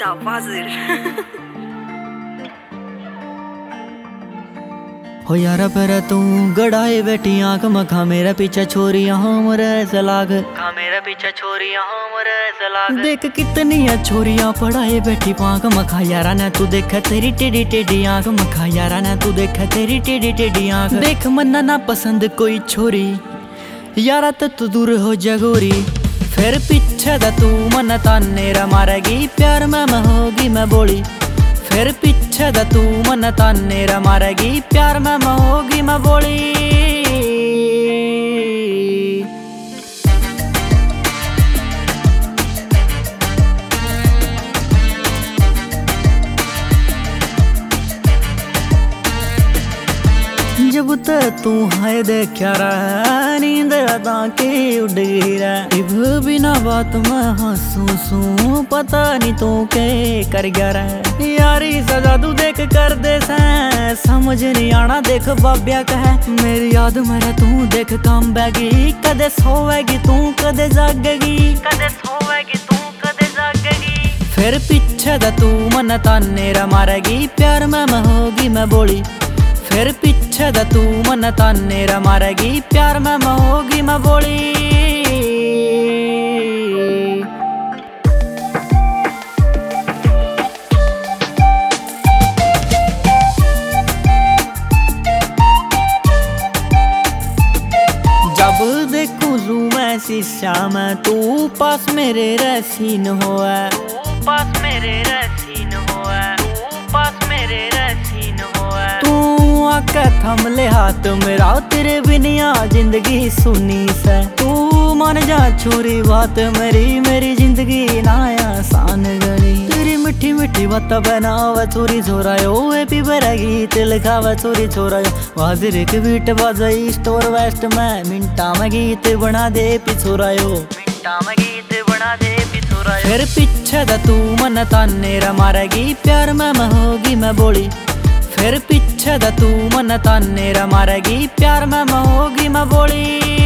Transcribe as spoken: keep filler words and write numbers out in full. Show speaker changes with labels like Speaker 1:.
Speaker 1: Da Wazir.
Speaker 2: हो यारा पर तू गड़ाए बैठी आंख मखा मेरा पीछा छोरिया हमरे सलाग खा मेरा पीछा छोरिया हमरे सलाग देख कितनी छोरिया पढ़ाए बैठी पांख मखा यारा ने तू देख तेरी टेढ़ी टेढ़ी आंख मखा यारा ने तू देख तेरी टेढ़ी टेढ़ी आंख देख मन्ना ना पसंद कोई छोरी यारा तो तू दूर हो जगोरी फिर पीछे दा तू मन तानेरा मारेगी प्यार में मैं होगी मैं बोली फिर पीछे दा तू मन तानेरा मारेगी प्यार में मैं होगी मैं बोली जब तक तू है देखा रहा नींद अदा के उड़ गई रहा इब बिना बात में हंसू सू पता नहीं तू के कर गया रहा यारी सजा तू देख कर दे से समझ नहीं आना देख बाब्या कह मेरी याद मेरा तू देख काम बैगी कदे सोवेगी तू कदे जागेगी कदे सोवेगी तू कदे जागेगी फिर पीछे दा तू मन तानेरा मारेगी प्यार में मैं होगी मैं बोली फिर पीछे दा तू मन तानेरा मारेगी प्यार में मैं होगी मैं बोली जब देखूं जू मैं शीशा में तू पास मेरे रसीन होए तू पास मेरे रसीन होए तू पास मेरे रसीन होए तू आके थम ले हाथ मेरा तेरे बिना जिंदगी सुनी से तू मान जा छोरी बात मेरी मेरी जिंदगी ना आसान गली तेरी मिठी मिठी बात बनावे छोरी छोरायो हैप्पी बरा गीत लिखावे छोरी छोरायो वाजिर के बीट बाजाई स्टोर वेस्ट में मिनटा में गीत बना दे पिछोरायो मिनटा में गीत बना दे पिछोरायो फिर पीछे दा तू मन तानेरा मारेगी प्यार में मैं होगी मैं बोली फिर पीछे दा तू मन तानेरा मारेगी प्यार में मैं होगी मैं बोली।